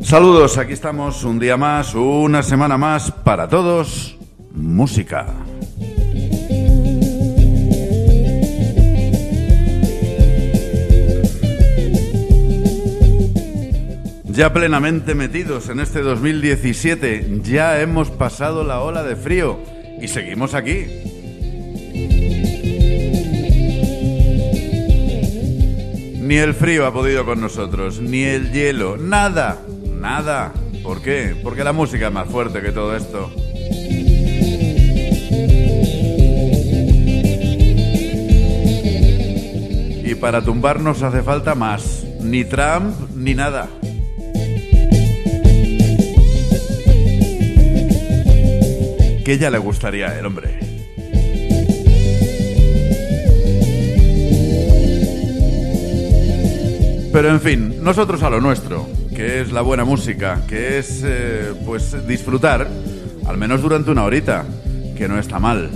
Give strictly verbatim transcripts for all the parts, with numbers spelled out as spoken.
Saludos, aquí estamos un día más, una semana más para todos, música. Ya plenamente metidos en este dos mil diecisiete, ya hemos pasado la ola de frío y seguimos aquí. Ni el frío ha podido con nosotros, ni el hielo, nada, nada. ¿Por qué? Porque la música es más fuerte que todo esto. Y para tumbarnos hace falta más, ni Trump ni nada. Que ya le gustaría el hombre. Pero en fin, nosotros a lo nuestro, que es la buena música, que es eh, pues disfrutar, al menos durante una horita, que no está mal.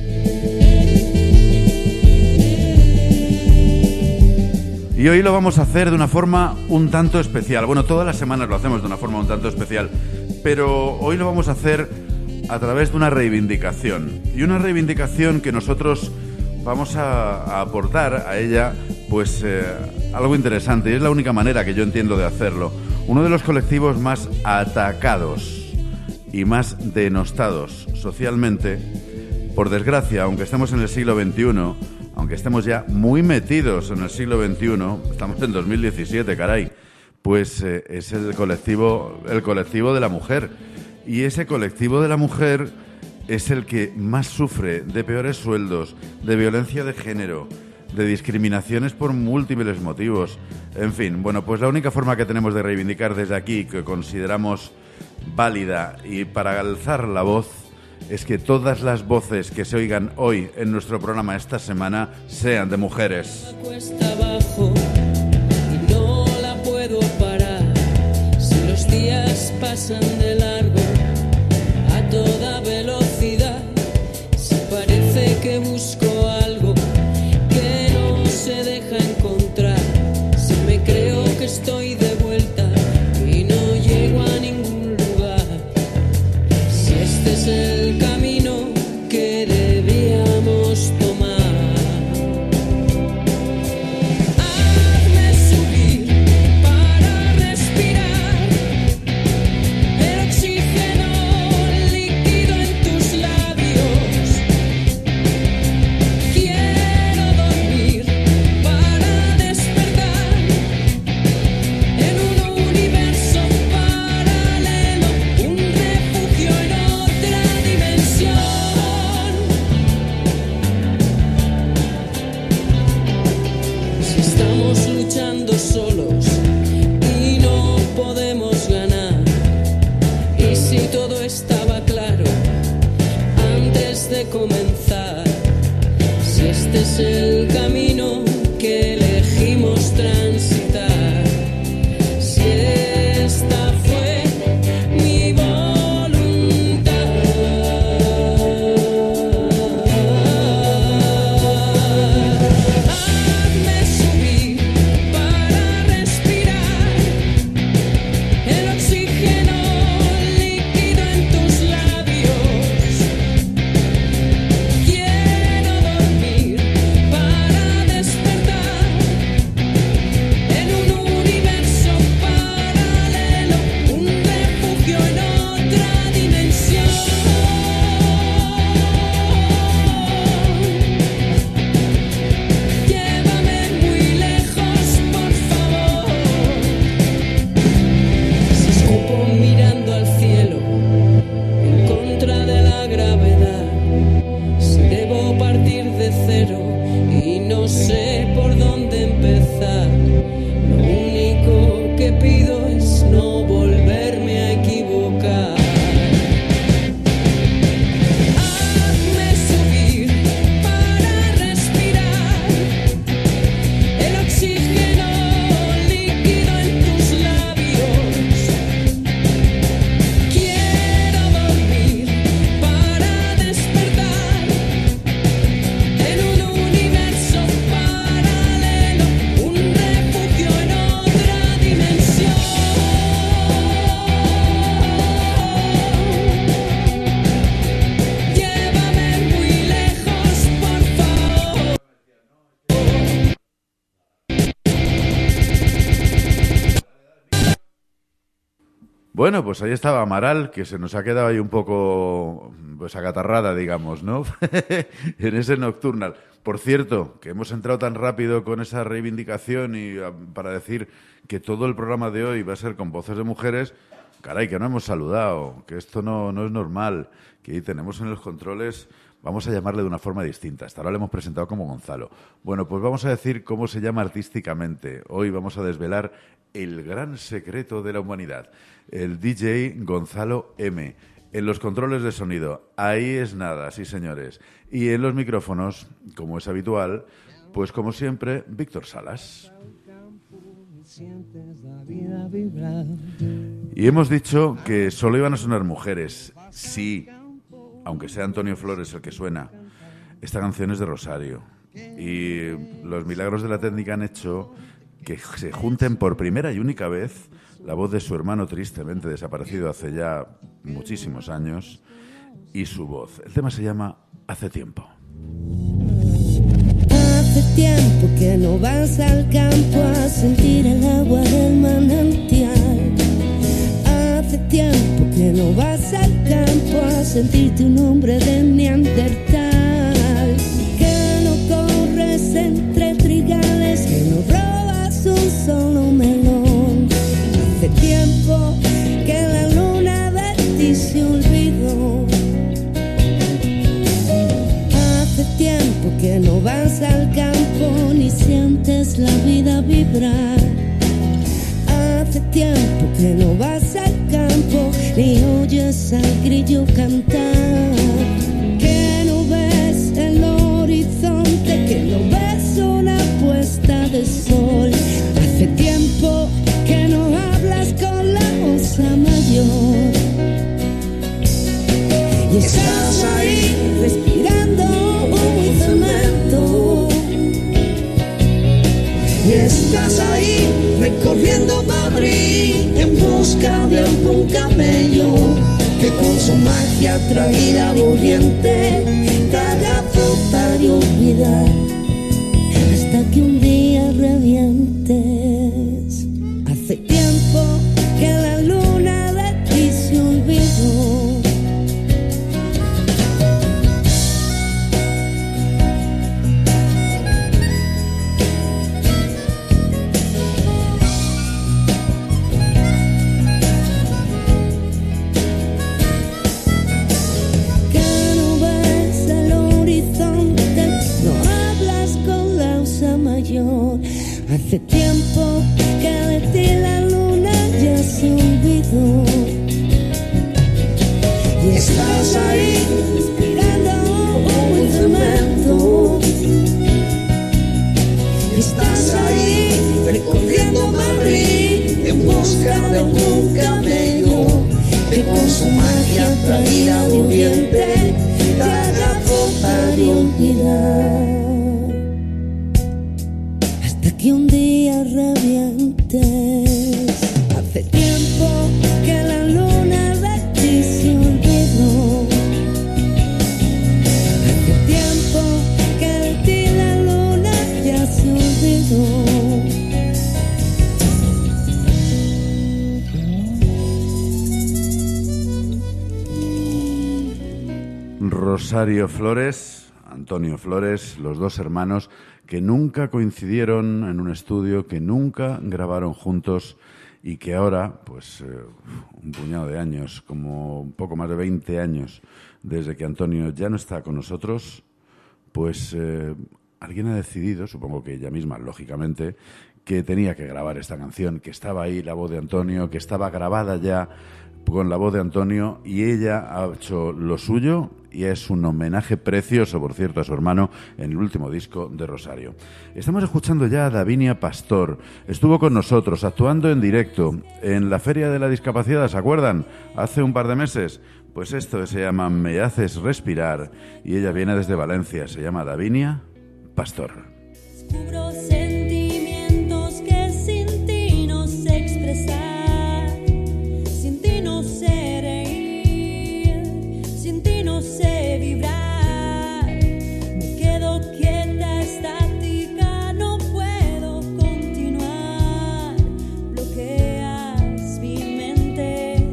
Y hoy lo vamos a hacer de una forma un tanto especial. Bueno, todas las semanas lo hacemos de una forma un tanto especial, pero hoy lo vamos a hacer a través de una reivindicación. Y una reivindicación que nosotros vamos a, a aportar a ella, pues eh, algo interesante, y es la única manera que yo entiendo de hacerlo. Uno de los colectivos más atacados y más denostados socialmente, por desgracia, aunque estemos en el siglo veintiuno, aunque estemos ya muy metidos en el siglo veintiuno, estamos en dos mil diecisiete, caray, pues eh, es el colectivo, el colectivo de la mujer. Y ese colectivo de la mujer es el que más sufre de peores sueldos, de violencia de género, de discriminaciones por múltiples motivos. En fin, bueno, pues la única forma que tenemos de reivindicar desde aquí, que consideramos válida y para alzar la voz, es que todas las voces que se oigan hoy en nuestro programa esta semana sean de mujeres. Cuesta abajo y no la puedo parar. Si los días pasan de largo a toda velocidad, si parece que busco algo que no se deja encontrar, si me creo que estoy de vuelta y no llego a ningún lugar, si este es el camino que debíamos tomar. Hazme subir para respirar. Bueno, pues ahí estaba Amaral, que se nos ha quedado ahí un poco pues acatarrada, digamos, ¿no? En ese Nocturnal. Por cierto, que hemos entrado tan rápido con esa reivindicación y uh, para decir que todo el programa de hoy va a ser con voces de mujeres. Caray, que no hemos saludado, que esto no, no es normal, que ahí tenemos en los controles, vamos a llamarle de una forma distinta. Hasta ahora le hemos presentado como Gonzalo. Bueno, pues vamos a decir cómo se llama artísticamente. Hoy vamos a desvelar el gran secreto de la humanidad. El D J Gonzalo M. En los controles de sonido, ahí es nada, sí señores. Y en los micrófonos, como es habitual, pues como siempre, Víctor Salas. Y hemos dicho que solo iban a sonar mujeres. Sí, aunque sea Antonio Flores el que suena. Esta canción es de Rosario. Y los milagros de la técnica han hecho que se junten por primera y única vez la voz de su hermano tristemente desaparecido hace ya muchísimos años y su voz. El tema se llama Hace tiempo. Hace tiempo que no vas al campo a sentir el agua del manantial. Hace tiempo que no vas al campo a sentir tu nombre de neandertal. Que no corres entre trigales, que no robas un solo melón. Hace tiempo que la luna de ti se olvidó. Hace tiempo que no vas al campo ni sientes la vida vibrar. Hace tiempo que no vas al campo ni oyes al grillo cantar. Que no ves el horizonte, que no ves una puesta de sol. Hace tiempo que no hablas con la osa mayor. Y estás ahí respirando humo y cemento. Y estás ahí recorriendo Madrid en busca de algún camello que con su magia atraída aburriente te haga flotar y olvidar hasta que un día revientes. Hace tiempo que la luna de ti se olvidó. Hace tiempo que de ti la luna ya se olvidó. Y estás ahí respirando humo y cemento. Y estás ahí recorriendo Madrid en busca de algún camello que con su magia traída de oriente te haga flotar y olvidar. Que un día revientes. Hace tiempo que la luna de ti se olvidó. Hace tiempo que de ti la luna ya se olvidó. Rosario Flores, Antonio Flores, los dos hermanos que nunca coincidieron en un estudio, que nunca grabaron juntos y que ahora, pues eh, un puñado de años, como un poco más de veinte años desde que Antonio ya no está con nosotros, pues eh, alguien ha decidido, supongo que ella misma, lógicamente, que tenía que grabar esta canción, que estaba ahí la voz de Antonio, que estaba grabada ya con la voz de Antonio, y ella ha hecho lo suyo y es un homenaje precioso, por cierto, a su hermano en el último disco de Rosario. Estamos escuchando ya a Davinia Pastor. Estuvo con nosotros actuando en directo en la Feria de la Discapacidad, ¿se acuerdan? Hace un par de meses. Pues esto se llama Me haces respirar y ella viene desde Valencia, se llama Davinia Pastor. Descubro sentimientos que sin ti no sé expresar, sin ti no sé reír, sin ti no sé vibrar. Me quedo quieta, estática, no puedo continuar. Bloqueas mi mente,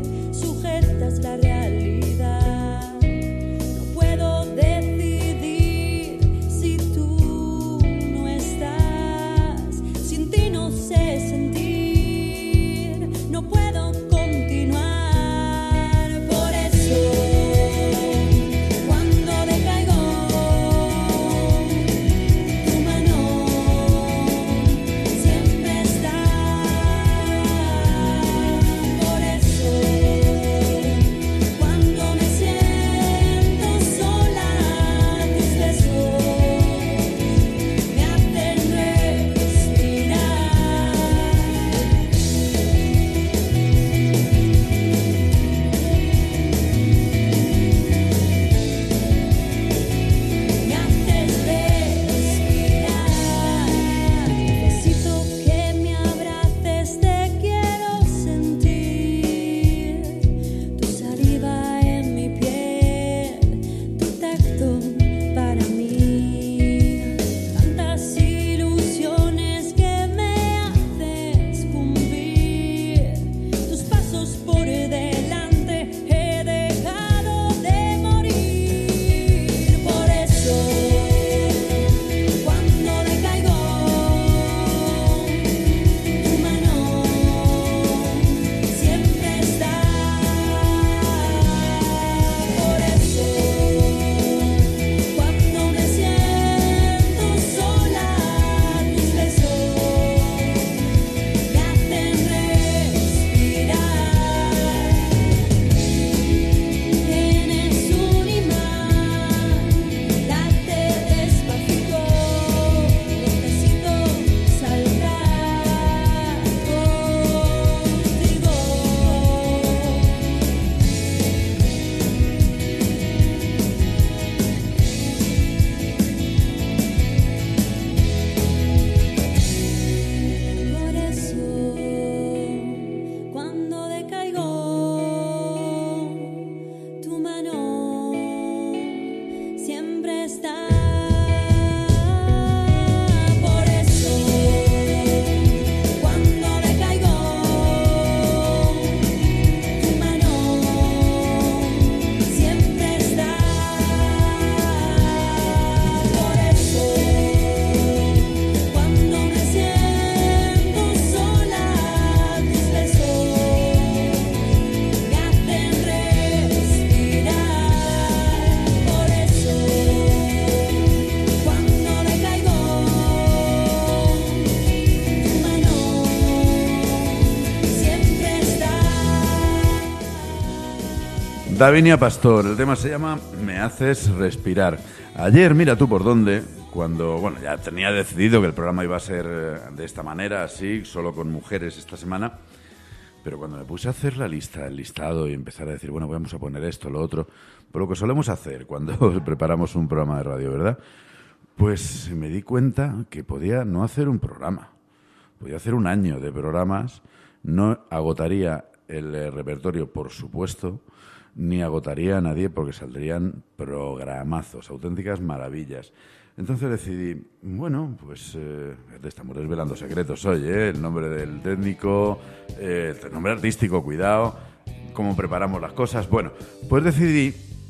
Davinia Pastor, el tema se llama Me haces respirar. Ayer, mira tú por dónde, cuando, bueno, ya tenía decidido que el programa iba a ser de esta manera, así, solo con mujeres esta semana, pero cuando me puse a hacer la lista, el listado y empezar a decir, bueno, vamos a poner esto, lo otro, por lo que solemos hacer cuando preparamos un programa de radio, ¿verdad? Pues me di cuenta que podía no hacer un programa, podía hacer un año de programas, no agotaría el eh, repertorio, por supuesto, ni agotaría a nadie porque saldrían programazos, auténticas maravillas. Entonces decidí, bueno, pues eh, te estamos desvelando secretos hoy, ¿eh? El nombre del técnico, eh, el nombre artístico, cuidado, cómo preparamos las cosas. Bueno, pues decidí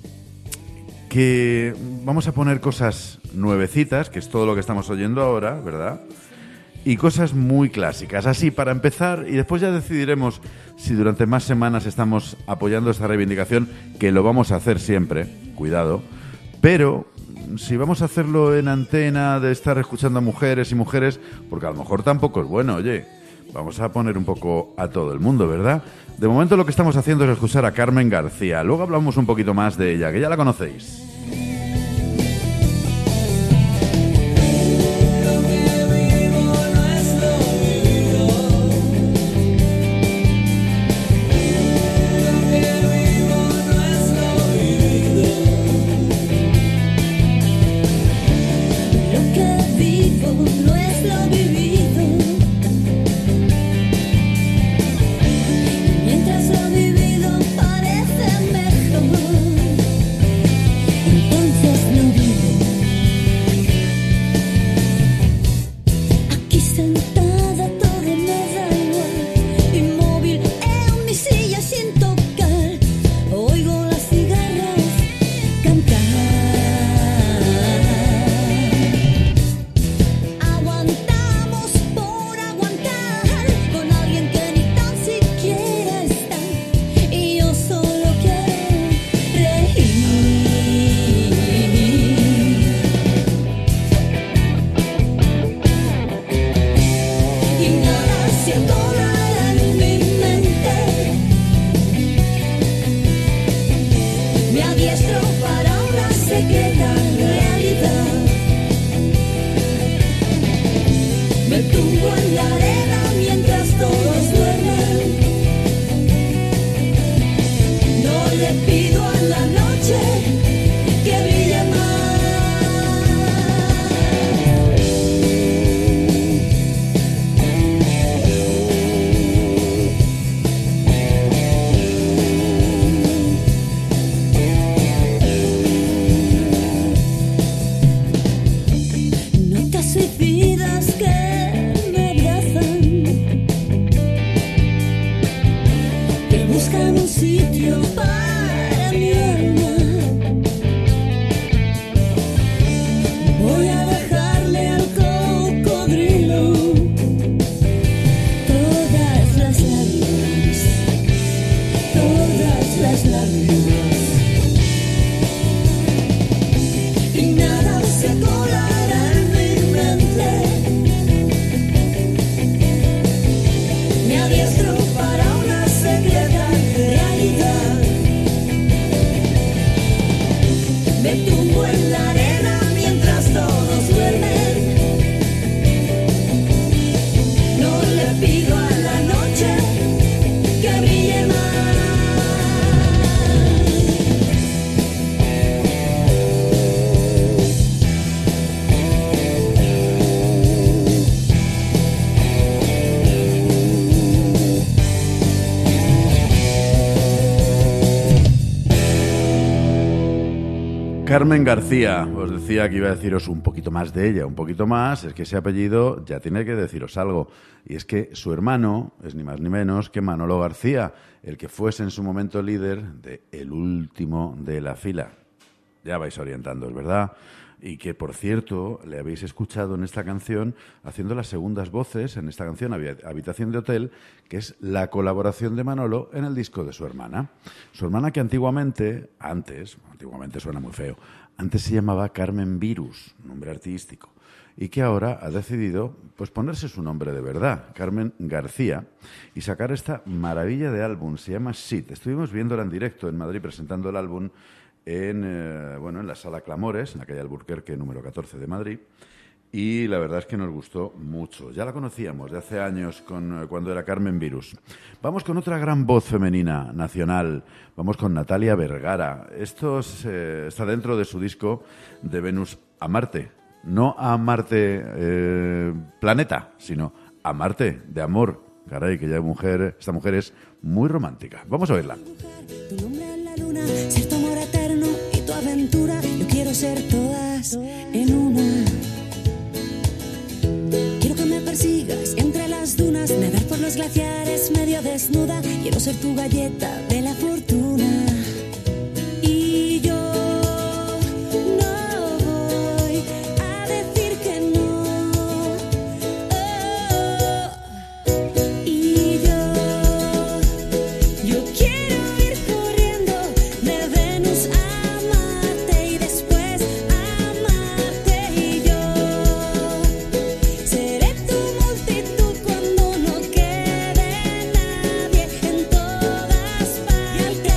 que vamos a poner cosas nuevecitas, que es todo lo que estamos oyendo ahora, ¿verdad? Y cosas muy clásicas, así para empezar, y después ya decidiremos si durante más semanas estamos apoyando esta reivindicación, que lo vamos a hacer siempre, cuidado, pero si vamos a hacerlo en antena, de estar escuchando a mujeres y mujeres, porque a lo mejor tampoco es bueno, oye, vamos a poner un poco a todo el mundo, ¿verdad? De momento lo que estamos haciendo es escuchar a Carmen García, luego hablamos un poquito más de ella, que ya la conocéis. Carmen García, os decía que iba a deciros un poquito más de ella, un poquito más, es que ese apellido ya tiene que deciros algo, y es que su hermano es ni más ni menos que Manolo García, el que fuese en su momento líder de El Último de la Fila. Ya vais orientándoos, ¿verdad? Y que, por cierto, le habéis escuchado en esta canción haciendo las segundas voces en esta canción Habitación de Hotel, que es la colaboración de Manolo en el disco de su hermana. Su hermana que antiguamente, antes, antiguamente suena muy feo, antes se llamaba Carmen Virus, nombre artístico. y que ahora ha decidido pues ponerse su nombre de verdad, Carmen García, y sacar esta maravilla de álbum. Se llama Sit. Estuvimos viéndola en directo en Madrid presentando el álbum en, eh, bueno, en la Sala Clamores, en la calle Alburquerque número catorce de Madrid. Y la verdad es que nos gustó mucho. Ya la conocíamos de hace años con, cuando era Carmen Virus. Vamos con otra gran voz femenina nacional. Vamos con Natalia Vergara. Esto es, eh, está dentro de su disco De Venus a Marte. No a Marte eh, planeta, sino a Marte de amor. Caray, que ya mujer, esta mujer es muy romántica. Vamos a oírla. Tu nombre en la luna, ser tu amor eterno y tu aventura. Yo quiero ser todas en una. Quiero que me persigas entre las dunas, nadar por los glaciares medio desnuda. Quiero ser tu galleta de la fortuna. Y yo no voy a decir que no. Oh, y yo, yo quiero ir corriendo de Venus a Marte y después a Marte. Y yo seré tu multitud cuando no quede nadie en todas partes.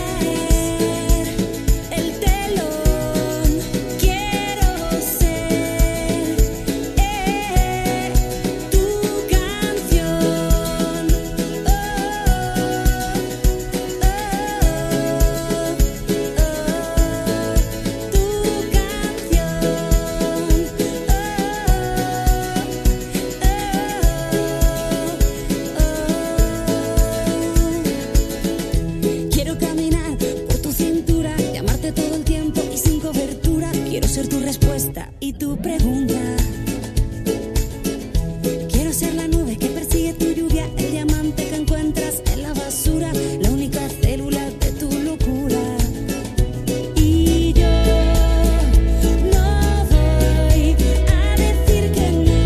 El telón quiero ser eh, tu canción. Oh, Quiero caminar por tu cintura, llamarte todo el tiempo y sin cobertura. Quiero ser tu respuesta y tu pregunta. Quiero ser la nube que persigue tu lluvia, el diamante que encuentras en la basura, la única célula de tu locura. Y yo no voy a decir que no.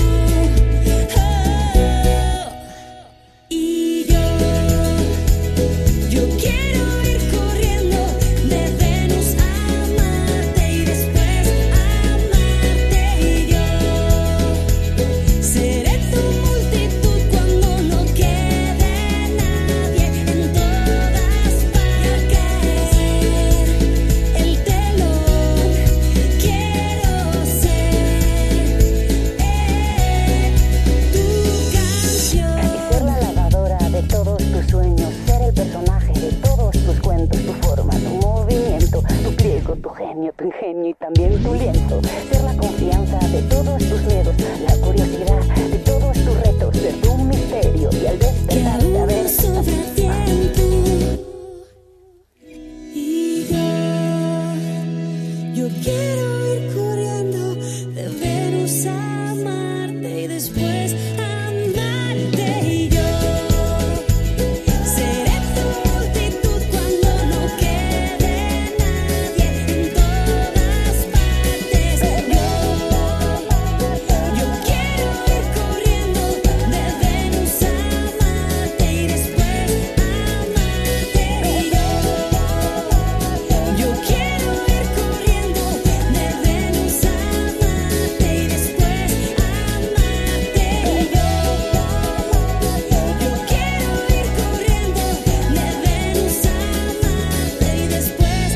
Oh, y yo, yo quiero ir corriendo de Venus a Marte y después a Marte. Y yo seré tu multitud cuando no quede nadie en todas partes. El telón quiero ser eh, tu canción. Y ser la lavadora de todos tus sueños, ser el personaje de todos tus cuentos, tu forma, tu movimiento, tu pliego, tu genio, tu ingenio y también tu lienzo. Ser la confianza de todos tus miedos, la curiosidad de todos tus retos, ser tu misterio y al Que despertar aún saber no sobra tiempo. Y yo, yo quiero ir corriendo de Venus a Marte y después a Marte. Y yo seré tu multitud cuando no quede nadie en todas partes. Yo, yo quiero ir corriendo de Venus a Marte y después a Marte. Y yo, yo quiero ir corriendo de Venus a Marte y después a Marte. Y yo, yo quiero ir corriendo de Venus a Marte y después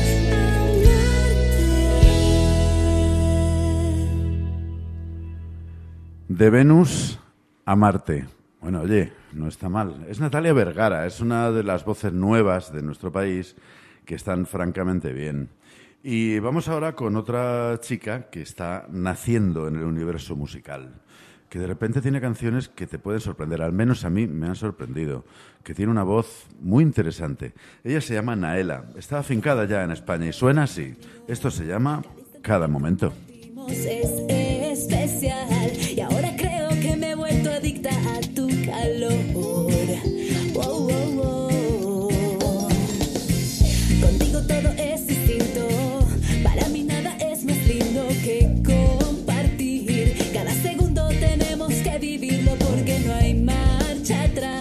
a Marte. De Venus a Marte. Bueno, oye, no está mal. Es Natalia Vergara, es una de las voces nuevas de nuestro país que están francamente bien. Y vamos ahora con otra chica que está naciendo en el universo musical, que de repente tiene canciones que te pueden sorprender, al menos a mí me han sorprendido, que tiene una voz muy interesante. Ella se llama Naela, está afincada ya en España y suena así. Esto se llama Cada Momento. Es especial y ahora creo que me he vuelto adicta a tu calor. Wow, wow, wow. Contigo todo es distinto. Para mí nada es más lindo que compartir. Cada segundo tenemos que vivirlo porque no hay marcha atrás.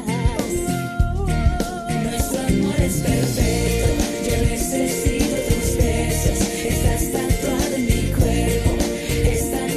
Nuestro amor es perfecto. Yo necesito tus besos. Estás tatuado en mi cuerpo. Esta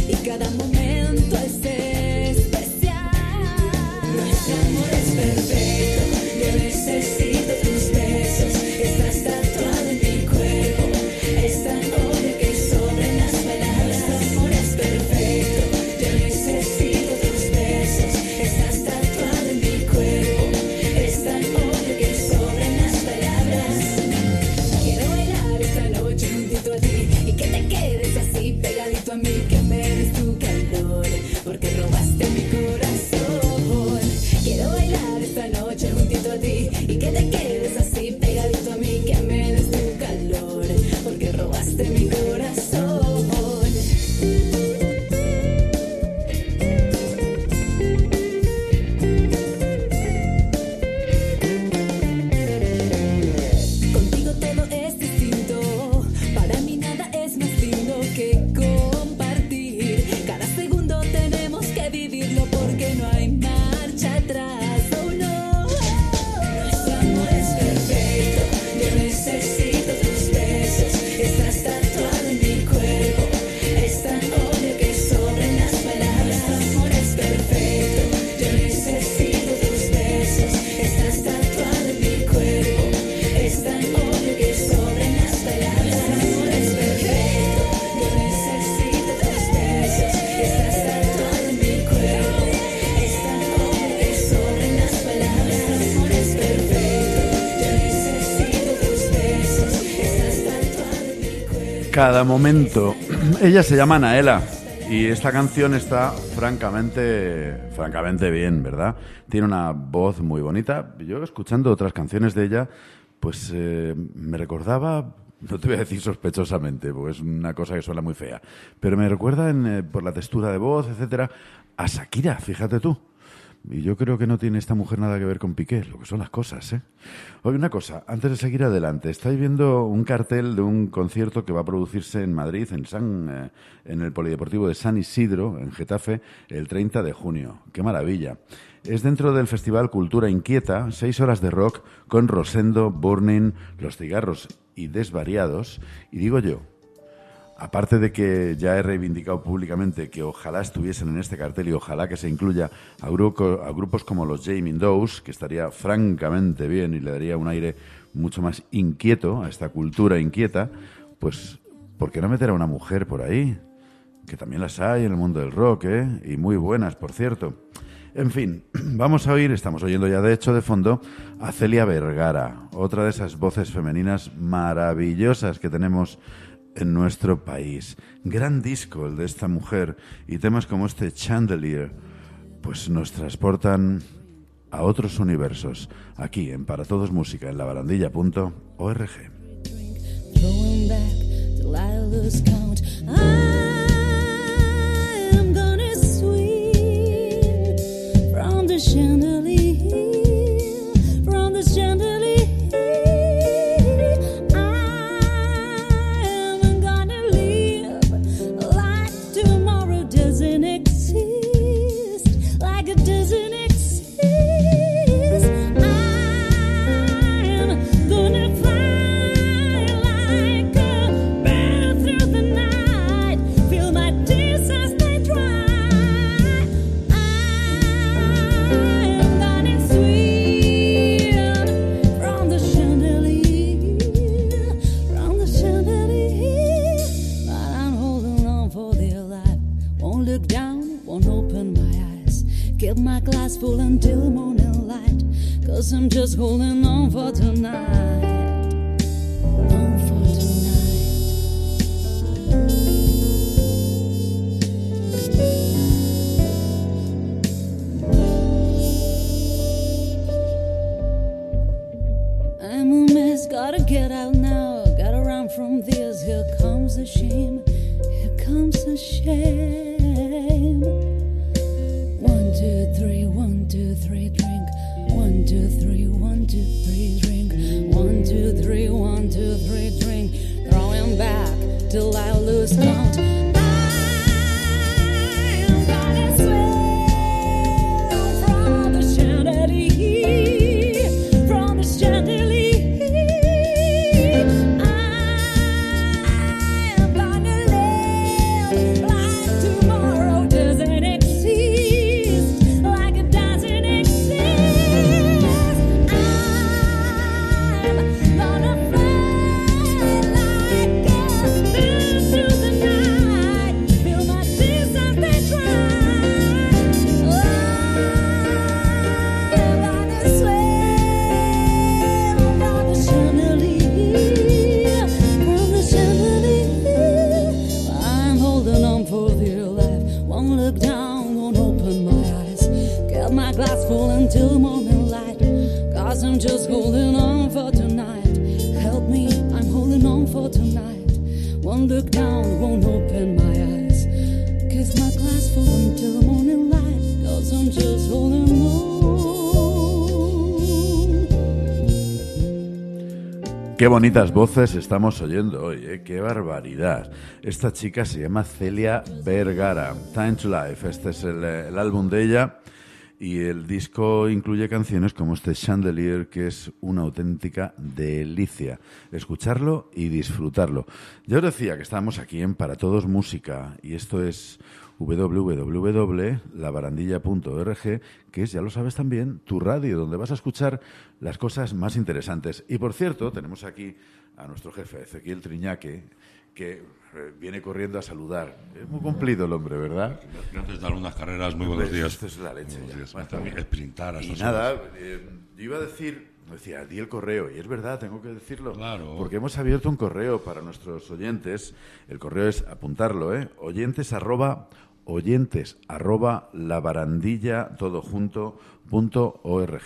y cada momento es especial. Nuestro amor es perfecto, yo necesito tus besos, estás tatuado en mi cuerpo, es tan obvio que sobran las palabras. Nuestro amor es perfecto, yo necesito tus besos, estás tatuado en mi cuerpo, es tan obvio que sobran las palabras. Quiero bailar esta noche juntito a ti y que te quedes así pegadito a mí, que me des tu calor, porque robaste mi corazón. Quiero bailar esta noche juntito a ti y que te quedes así pegadito a mí, que me des tu calor, porque robaste mi corazón. Contigo todo es distinto, para mí nada es más lindo que compartir. Cada segundo tenemos que vivirlo porque no hay marcha atrás. Oh no, nuestro amor es perfecto, yo necesito tus besos, estás tatuado en mi cuerpo, es tan obvio que sobran las palabras. Nuestro amor es perfecto, yo necesito tus besos, estás tatuado en mi cuerpo, es tan obvio que sobran las palabras. Nuestro amor es perfecto, yo necesito tus besos, estás tatuado en mi cuerpo, es tan obvio que sobran las palabras. Nuestro amor es perfecto, yo necesito tus besos, estás tatuado en mi cuerpo. Cada momento. Ella se llama Naela y esta canción está francamente, francamente bien, ¿verdad? Tiene una voz muy bonita. Yo, escuchando otras canciones de ella, pues eh, me recordaba, no te voy a decir sospechosamente, porque es una cosa que suena muy fea, pero me recuerda en, eh, por la textura de voz, etcétera, a Shakira, fíjate tú. Y yo creo que no tiene esta mujer nada que ver con Piqué, lo que son las cosas, ¿eh? Oye, una cosa, antes de seguir adelante, estáis viendo un cartel de un concierto que va a producirse en Madrid, en San, eh, en el Polideportivo de San Isidro, en Getafe, el treinta de junio. ¡Qué maravilla! Es dentro del Festival Cultura Inquieta, seis horas de rock con Rosendo, Burning, Los Cigarros y Desvariados. Y digo yo, aparte de que ya he reivindicado públicamente que ojalá estuviesen en este cartel y ojalá que se incluya a, grupo, a grupos como los Jamie Dows, que estaría francamente bien y le daría un aire mucho más inquieto a esta cultura inquieta, pues ¿por qué no meter a una mujer por ahí? Que también las hay en el mundo del rock, ¿eh? Y muy buenas, por cierto. En fin, vamos a oír, estamos oyendo ya de hecho de fondo, a Celia Vergara, otra de esas voces femeninas maravillosas que tenemos en nuestro país. Gran disco el de esta mujer, y temas como este Chandelier pues nos transportan a otros universos, aquí en Para Todos Música, en la barandilla punto org. Throwing back till I lose count. I am gonna swing from the chandelier, from the chandelier. I am gonna live like tomorrow doesn't exist, like it doesn't exist. I am gonna fly like a bird through the night, feel my tears as they dry. I am gonna swing from the chandelier, from the chandelier. But I'm holding on for dear life. Won't look down, won't open my eyes. Keep my glass full until morning light, 'cause I'm just holding on for tonight. On for tonight. I'm a mess, gotta get out now. Gotta run from this. Here comes the shame. Here comes the shame. One, two, three, one, two, three, drink. One, two, three, one, two, three, drink. One, two, look down, won't open my eyes. Get my glass full until the morning light. Cause I'm just holding on for tonight. Help me, I'm holding on for tonight. Won't look down, won't open my eyes. Get my glass full until the morning light. Cause I'm just holding on. Qué bonitas voces estamos oyendo hoy, ¿eh? Qué barbaridad. Esta chica se llama Celia Vergara. Time to Life, este es el, el álbum de ella y el disco incluye canciones como este Chandelier, que es una auténtica delicia. Escucharlo y disfrutarlo. Ya os decía que estamos aquí en Para Todos Música y esto es doble u doble u doble u doble punto la barandilla punto org, que es, ya lo sabes también, tu radio, donde vas a escuchar las cosas más interesantes. Y, por cierto, tenemos aquí a nuestro jefe, Ezequiel Triñaque, que viene corriendo a saludar. Es muy cumplido el hombre, ¿verdad? Antes de dar unas carreras, muy buenos días. Esto es la leche. Buenos Ya. días. Bueno, También sprintar a y estas nada, horas. eh, yo iba a decir, decía, di el correo, y es verdad, tengo que decirlo. Claro. Porque hemos abierto un correo para nuestros oyentes. El correo es, apuntarlo, ¿eh? Oyentes arroba... oyentes arroba la barandilla todo junto punto org.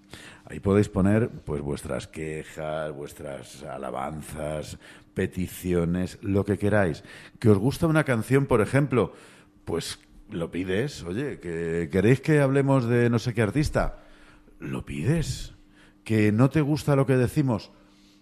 Ahí podéis poner pues vuestras quejas, vuestras alabanzas, peticiones, lo que queráis. ¿Que os gusta una canción, por ejemplo? Pues lo pides. Oye, ¿que queréis que hablemos de no sé qué artista? Lo pides. ¿Que no te gusta lo que decimos?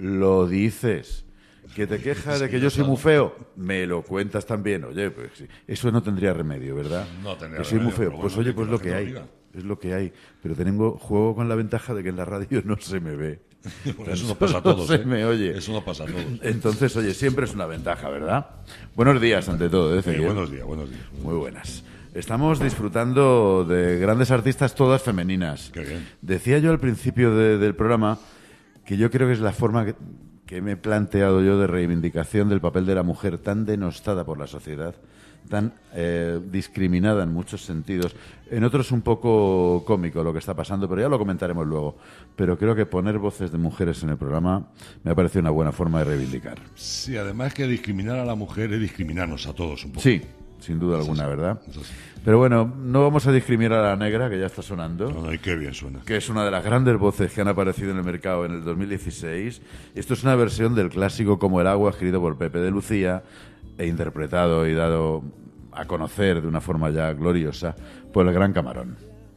Lo dices. ¿Que te quejas de que yo soy muy feo? Me lo cuentas también. Oye, pues sí, eso no tendría remedio, ¿verdad? No tendría que soy muy remedio, feo. pero Pues bueno, oye, ¿qué pues lo quieres que que hay. te lo Es lo que hay. Pero tengo, juego con la ventaja de que en la radio no se me ve. Bueno, eso no pasa a todos. No ¿eh? se me oye. Eso no pasa a todos. Entonces, oye, siempre es una ventaja, ¿verdad? Buenos días, ante todo. ¿eh, Eh, Ezequiel? buenos días, buenos días. Muy buenas. Estamos disfrutando de grandes artistas, todas femeninas. Qué bien. Decía yo al principio de- del programa que yo creo que es la forma que, que me he planteado yo de reivindicación del papel de la mujer tan denostada por la sociedad, tan eh, discriminada en muchos sentidos, en otros un poco cómico lo que está pasando, pero ya lo comentaremos luego. Pero creo que poner voces de mujeres en el programa me ha parecido una buena forma de reivindicar. Sí, además que discriminar a la mujer es discriminarnos a todos un poco. Sí, sin duda alguna, ¿verdad? Eso sí. Pero bueno, no vamos a discriminar a la negra, que ya está sonando, No, no, y qué bien suena. que es una de las grandes voces que han aparecido en el mercado en el dos mil dieciséis. Esto es una versión del clásico Como el agua, escrito por Pepe de Lucía e interpretado y dado a conocer de una forma ya gloriosa por el Gran Camarón.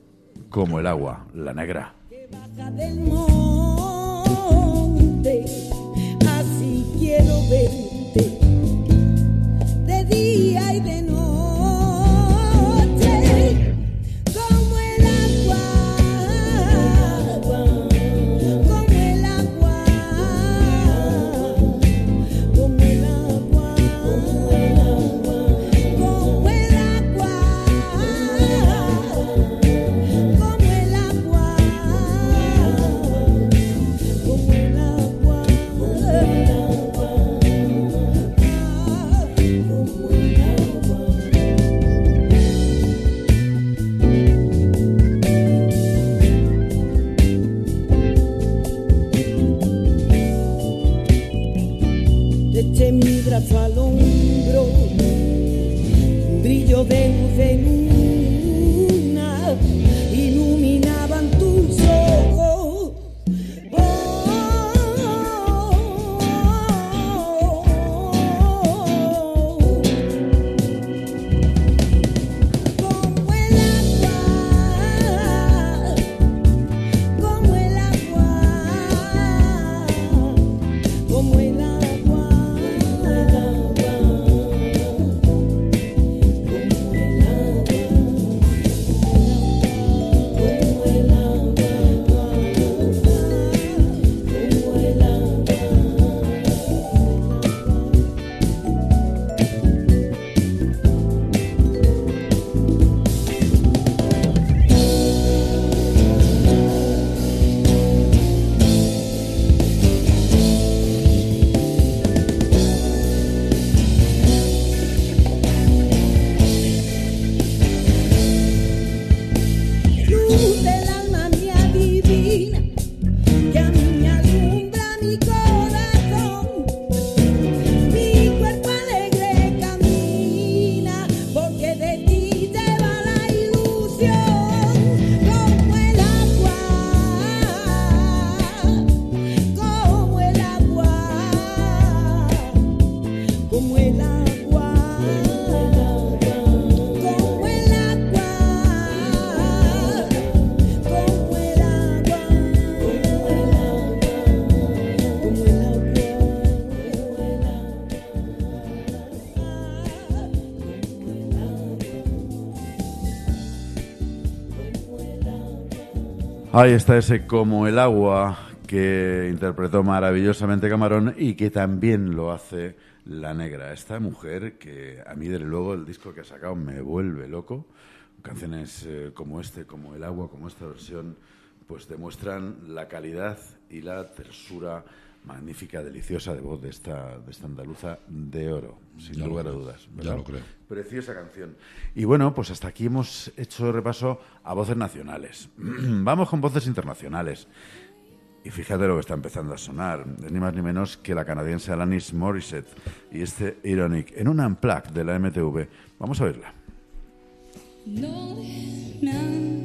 Como el agua, la negra. Baja del monte, así quiero verte, de día y de noche, como el agua, como el agua, como el agua, como el agua, como el agua, como el agua. Como el agua, como el agua, como el agua. Te eché mi brazo al hombro, un brillo de luz de luna iluminaban tus ojos. Como el agua, como el agua, como el agua, como el agua, como el agua, como el agua, como el agua. Luz del alma mía divina, que a mí me alumbra mi corazón, mi cuerpo alegre camina, porque de ti llevo Ahí está ese Como el agua que interpretó maravillosamente Camarón y que también lo hace La Negra. Esta mujer que a mí, desde luego, el disco que ha sacado me vuelve loco. Canciones eh, como este, como El agua, como esta versión, pues demuestran la calidad y la tersura magnífica, deliciosa de voz de esta, de esta andaluza de oro, sin Ya lugar lo a creo, dudas. ya ¿verdad? lo creo. Preciosa canción. Y bueno, pues hasta aquí hemos hecho repaso a voces nacionales. Vamos con voces internacionales. Y fíjate lo que está empezando a sonar. Es ni más ni menos que la canadiense Alanis Morissette y este Ironic en un unplugged de la M T V. Vamos a verla. No, no,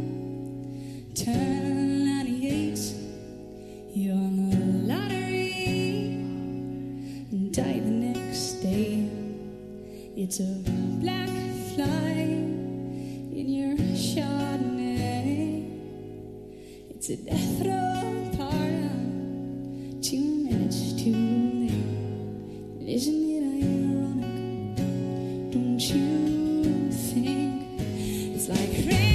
turn ninety-eight. You won the lottery and die the next day. It's a black fly in your Chardonnay. It's a death row pardon, two minutes too late. Isn't it ironic? Don't you think it's like rain?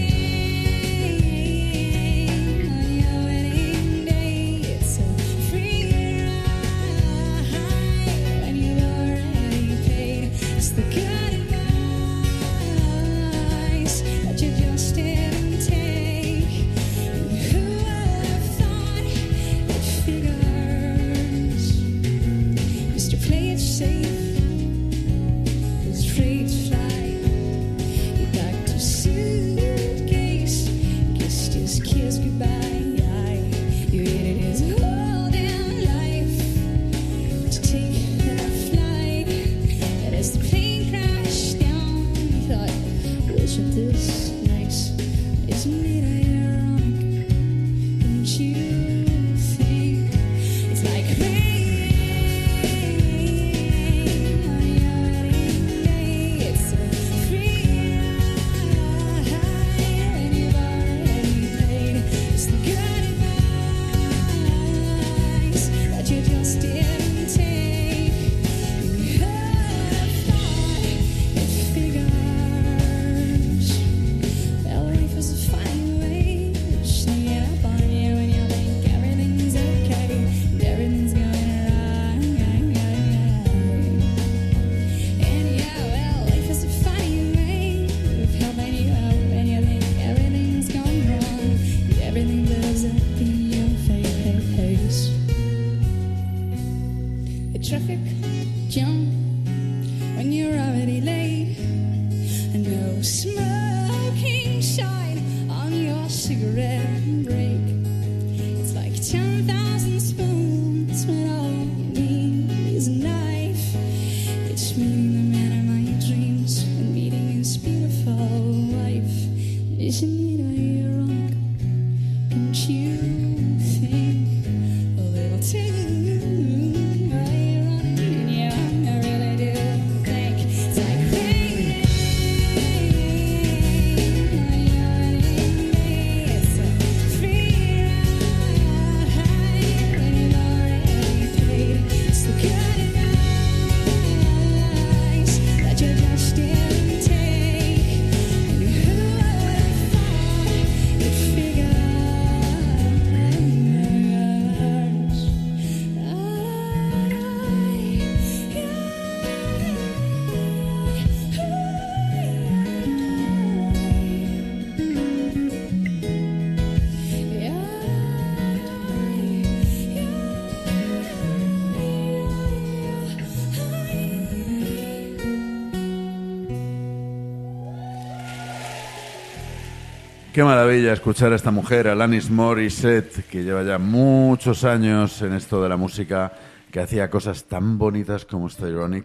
Qué maravilla escuchar a esta mujer, Alanis Morissette, que lleva ya muchos años en esto de la música, que hacía cosas tan bonitas como este Ironic.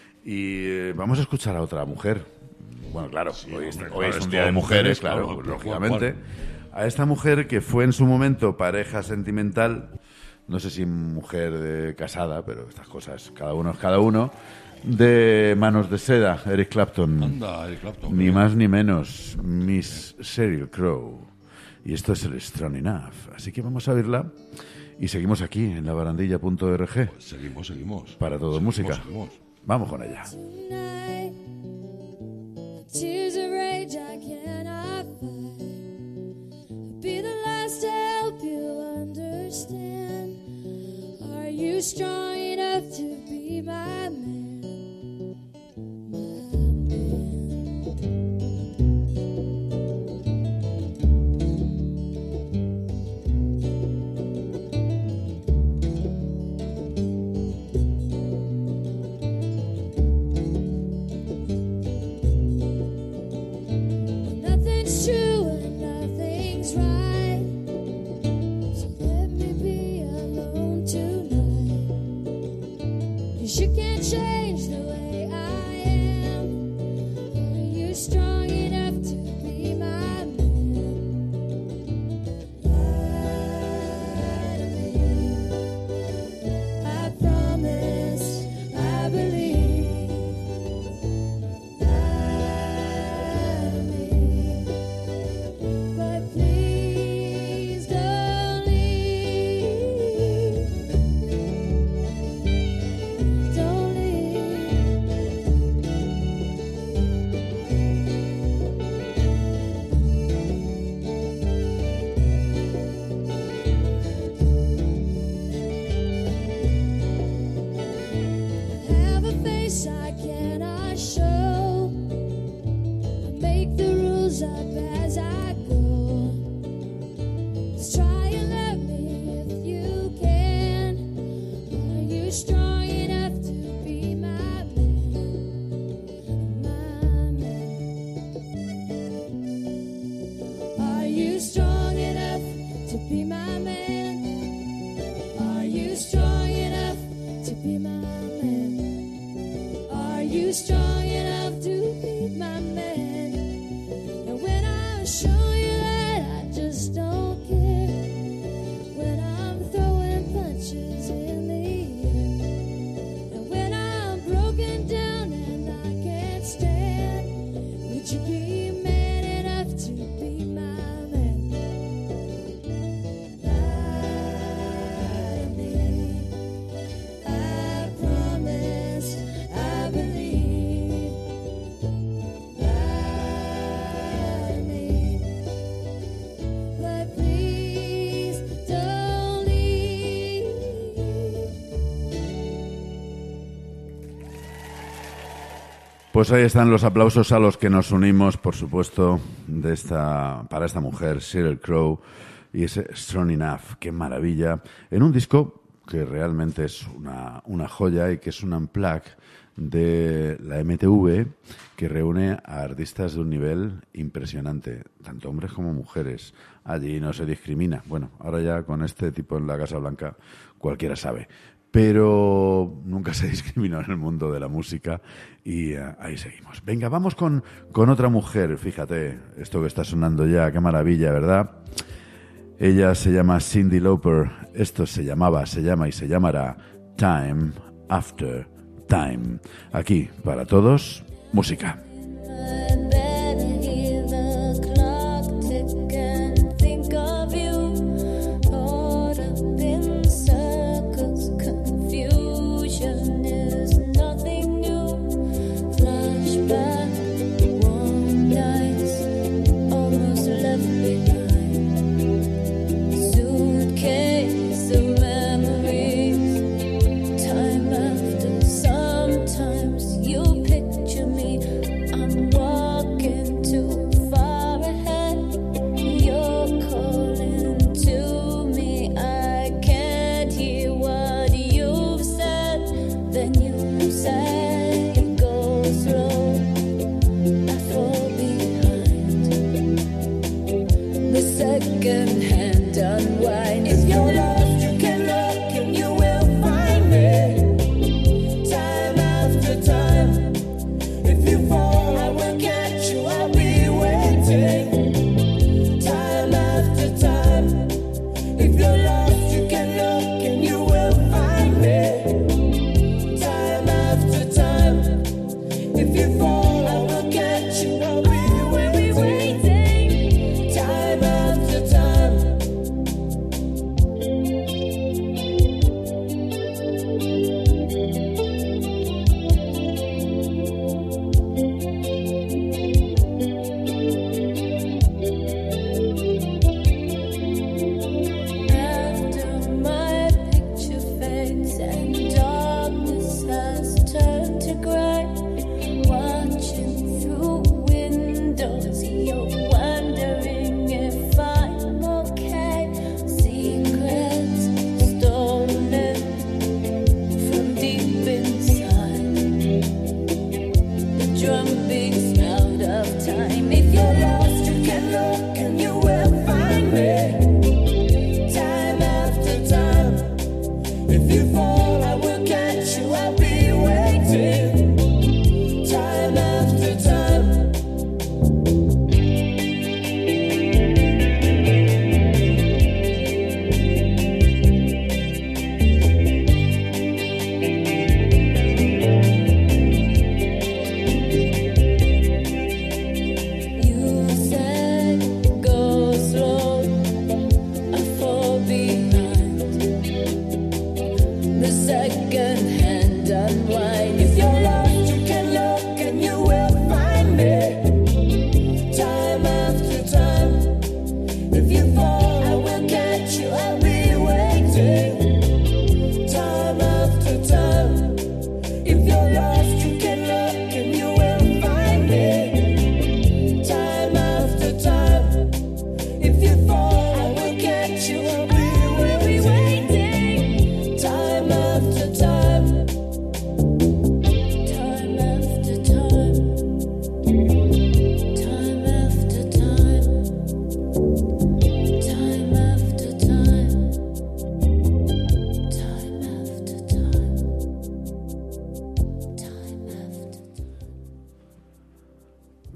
Y eh, vamos a escuchar a otra mujer. Bueno, claro, Sí, hoy, hombre, es, claro, hoy es es un día todo de mujeres, mujeres, claro, claro, lógicamente. ¿cuál? A esta mujer que fue en su momento pareja sentimental, no sé si mujer de casada, pero estas cosas, cada uno es cada uno, de Manos de Seda, Eric Clapton. Anda, Eric Clapton. Ni más ni menos, Miss Sheryl Crow. Y esto es el Strong Enough. Así que vamos a verla y seguimos aquí en la barandilla punto org. Pues seguimos, seguimos. Para todo Seguimos, música. seguimos. Vamos con ella. Tonight, tears of rage I cannot fight. Be the last strong enough to be my man? Nothing's true and nothing's right, so let me be alone tonight. 'Cause you can't change the way I am. Are you strong enough to be my man? Lie to me. I promise, I believe. Lie to me. But please don't leave. Don't leave. Have a face I cannot show. Make the rules up as I go. Just try and love me if you can. Are you strong enough to be my man? My man. Are you strong enough to be my man? Are you strong enough to be my man? Are you strong enough to be my man? And when I show you that I just don't care, when I'm throwing punches in the air, and when I'm broken down and I can't stand, would you be man enough to be my man? Lie to me. I promise, I believe. Lie to me. But please don't leave. Pues ahí están los aplausos a los que nos unimos, por supuesto, de esta, para esta mujer, Sheryl Crow, y ese Strong Enough, qué maravilla, en un disco que realmente es una, una joya y que es un unplug de la M T V que reúne a artistas de un nivel impresionante, tanto hombres como mujeres. Allí no se discrimina. Bueno, ahora ya con este tipo en la Casa Blanca cualquiera sabe. Pero nunca se discriminó en el mundo de la música y uh, ahí seguimos. Venga, vamos con, con otra mujer. Fíjate, esto que está sonando ya, qué maravilla, ¿verdad? Ella se llama Cyndi Lauper. Esto se llamaba, se llama y se llamará Time After Time. Aquí, para todos, música. Sometimes you picture me, I'm walking too far ahead. You're calling to me, I can't hear what you've said. Then you say it goes slow, I fall behind. The second hand unwind. If you're lost, you can look and you will find me. Time after time. If you fall, I will catch you, I'll be waiting. Time after time. If you're lost, you can look and you will find me. Time after time. If you fall, I will catch you, I'll be waiting. Time after time.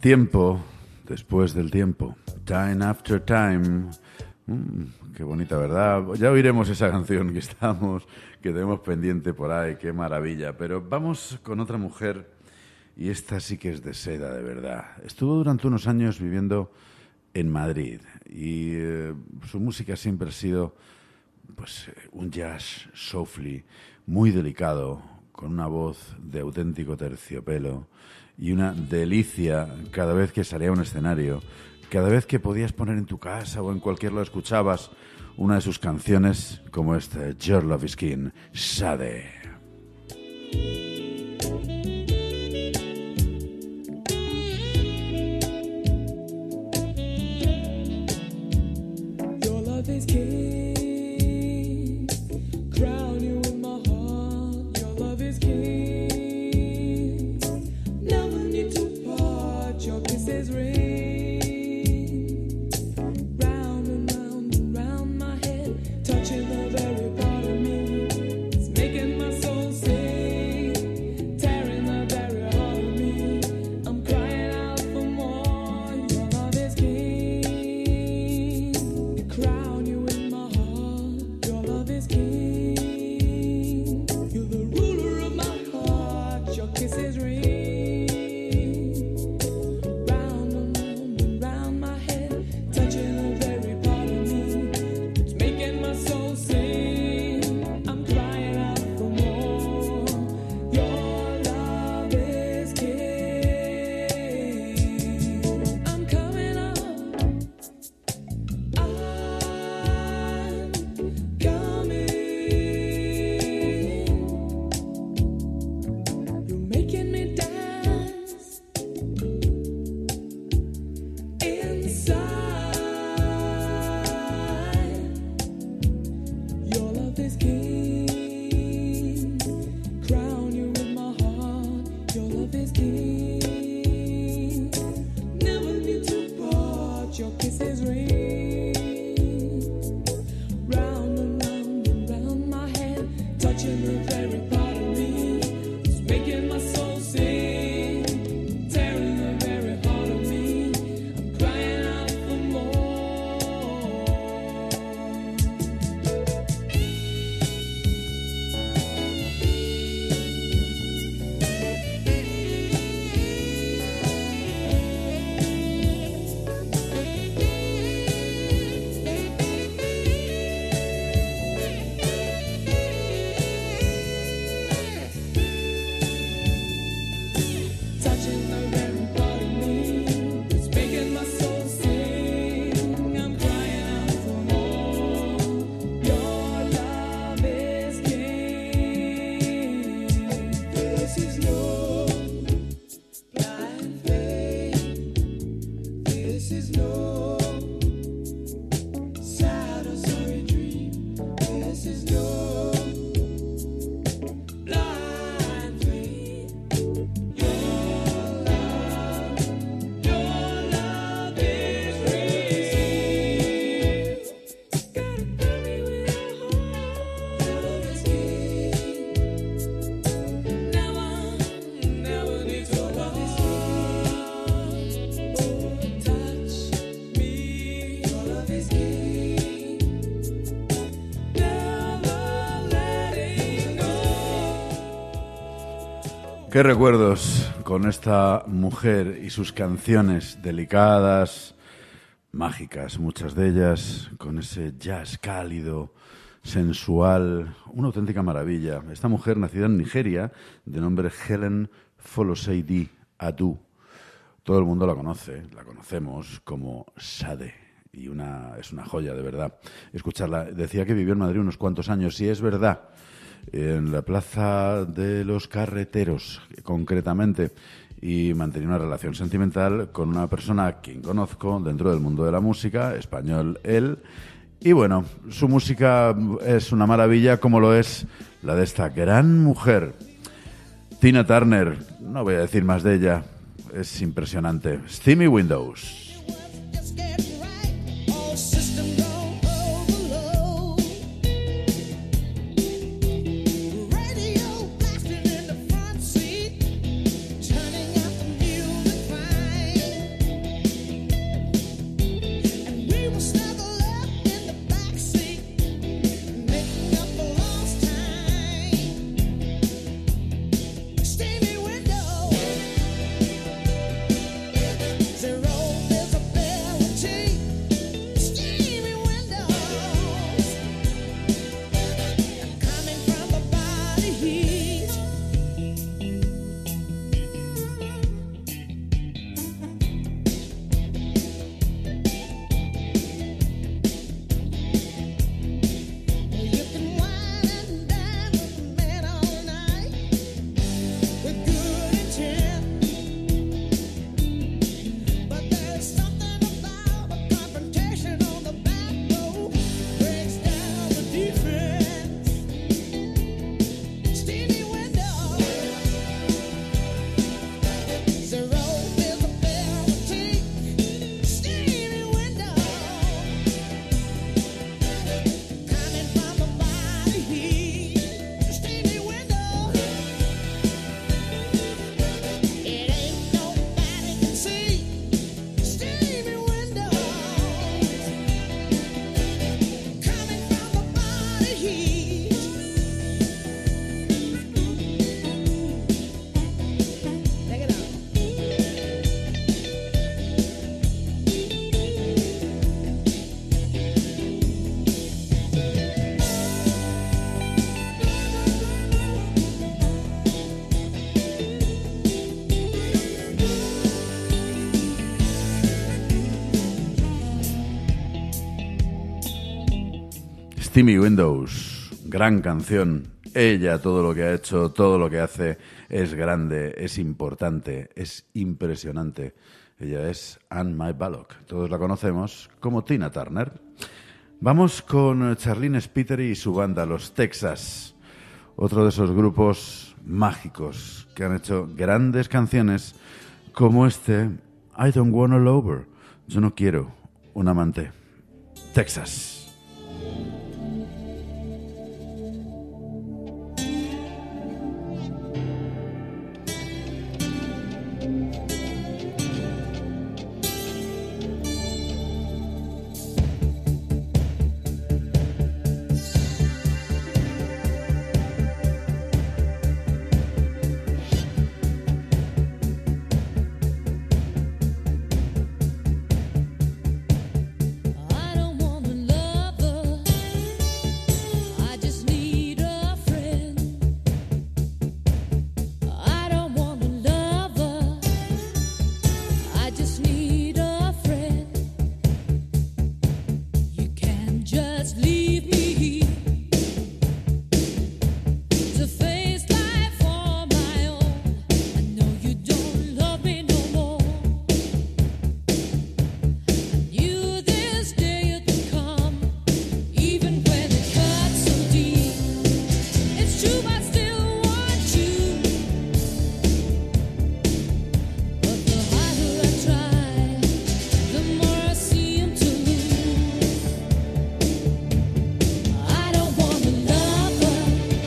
Tiempo después del tiempo. Time after time. Mm, qué bonita, ¿verdad? Ya oiremos esa canción que estamos, que tenemos pendiente por ahí. Qué maravilla. Pero vamos con otra mujer, y esta sí que es de seda, de verdad. Estuvo durante unos años viviendo en Madrid y eh, su música siempre ha sido pues un jazz soulful, muy delicado, con una voz de auténtico terciopelo y una delicia cada vez que salía a un escenario. Cada vez que podías poner en tu casa o en cualquier lado escuchabas una de sus canciones como esta, Your Love Is King, Sade. Your love is king, crown you in my heart. Your love is king, never need to part. Your kisses ring. Qué recuerdos con esta mujer y sus canciones delicadas, mágicas, muchas de ellas, con ese jazz cálido, sensual, una auténtica maravilla. Esta mujer, nacida en Nigeria, de nombre Helen Folosade Adu. Todo el mundo la conoce, la conocemos como Sade, y una, es una joya, de verdad, escucharla. Decía que vivió en Madrid unos cuantos años, y es verdad, en la Plaza de los Carreteros, concretamente, y mantenía una relación sentimental con una persona a quien conozco dentro del mundo de la música, español él, y bueno, su música es una maravilla, como lo es la de esta gran mujer, Tina Turner. No voy a decir más de ella, es impresionante. Steamy Windows. Radio blasting in the front seat, turning up the music fine. Timmy Windows, gran canción. Ella, todo lo que ha hecho, todo lo que hace es grande, es importante, es impresionante. Ella es Anne May Ballock. Todos la conocemos como Tina Turner. Vamos con Charlene Spiteri y su banda, los Texas. Otro de esos grupos mágicos que han hecho grandes canciones como este I Don't Want a Lover. Yo no quiero un amante. Texas. I don't want a lover. I just need a friend. I don't want a lover. I just need a friend. You can't just leave me to face life on my own. I know you don't love me no more. You this day it come, even when it cuts so deep. It's true, I still want you. But the harder I try, the more I seem to lose. I don't want a lover.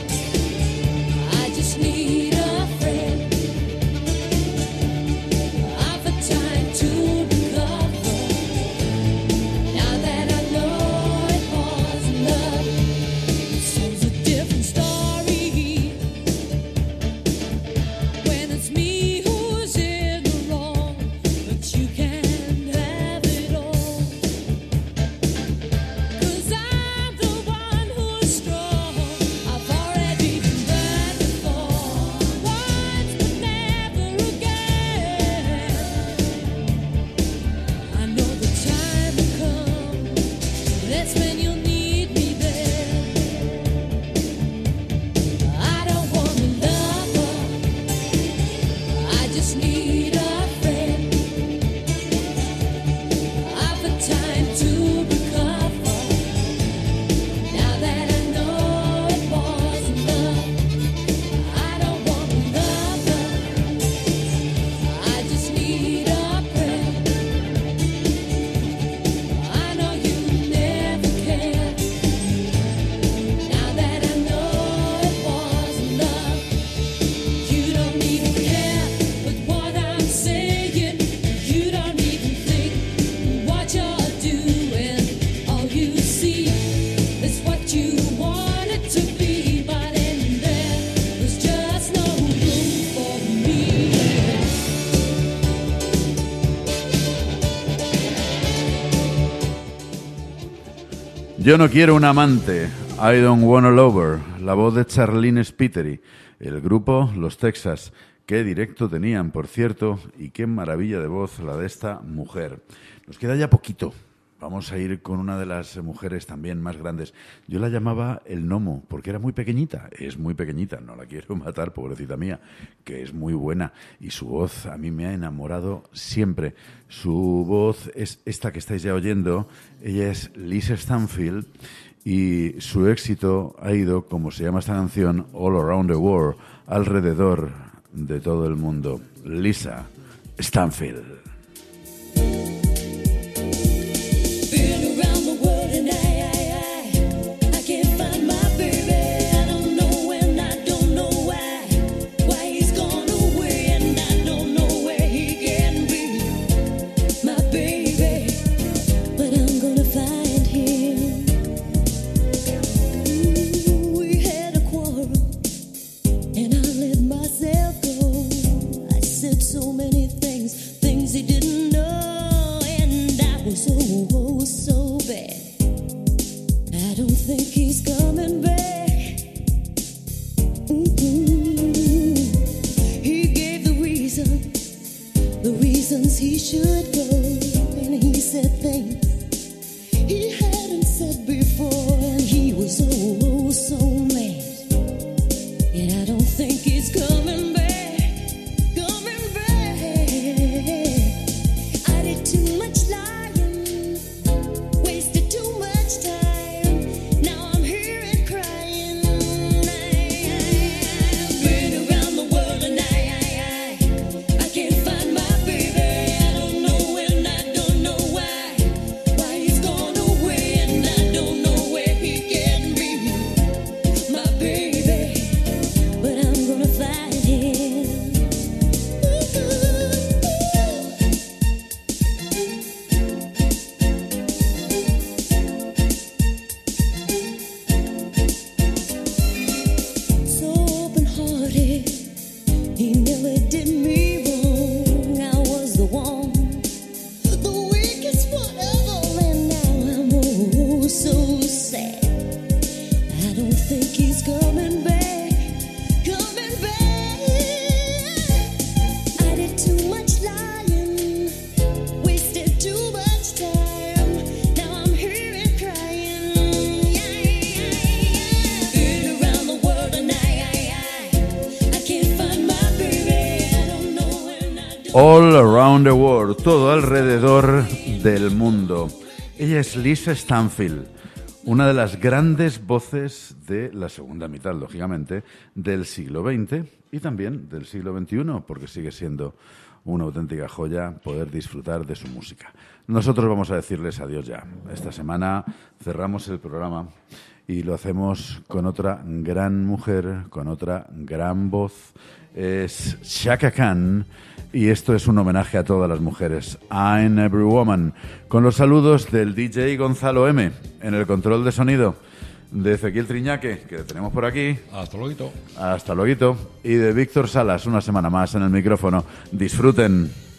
I just need a friend. I've had time to recover. Now that I know it was love, it's a different story. When it's me who's in the wrong, but you can't have it all. 'Cause I'm the one who's strong. I've already been burned before, once but never again. I know the time will come, that's when you'll need me there. I don't want a lover, I just need a friend. I've had time to recover, now that I know it wasn't love. I don't want a lover, I just need a friend. I know you never cared, now that I know it wasn't love. You don't even care with what I'm saying. You don't even think what you're doing. All you see is what you want it to be, but in there there's just no room for me. Yo no quiero un amante. I don't want a lover. La voz de Charlene Spiteri. El grupo Los Texas. Qué directo tenían, por cierto, y qué maravilla de voz la de esta mujer. Nos queda ya poquito. Vamos a ir con una de las mujeres también más grandes. Yo la llamaba el gnomo, porque era muy pequeñita. Es muy pequeñita, no la quiero matar, pobrecita mía, que es muy buena. Y su voz a mí me ha enamorado siempre. Su voz es esta que estáis ya oyendo. Ella es Lisa Stanfield y su éxito ha ido, como se llama esta canción, All Around the World, alrededor de todo el mundo. Lisa Stanfield. Been around the world and I, I, I, I can't find my baby. I don't know when, I don't know why. Why he's gone away and I don't know where he can be. My baby, but I'm gonna find him. Ooh, we had a quarrel and I let myself go. I said so many things, things he All Around the World, todo alrededor del mundo. Ella es Lisa Stanfield, una de las grandes voces de la segunda mitad, lógicamente, del siglo veinte y también del siglo veintiuno, porque sigue siendo una auténtica joya poder disfrutar de su música. Nosotros vamos a decirles adiós ya. Esta semana cerramos el programa y lo hacemos con otra gran mujer, con otra gran voz. Es Chaka Khan y esto es un homenaje a todas las mujeres. I'm Every Woman, con los saludos del D J Gonzalo M en el control de sonido, de Ezequiel Triñaque, que le tenemos por aquí. Hasta luego. Hasta luego. Y de Víctor Salas, una semana más en el micrófono. Disfruten.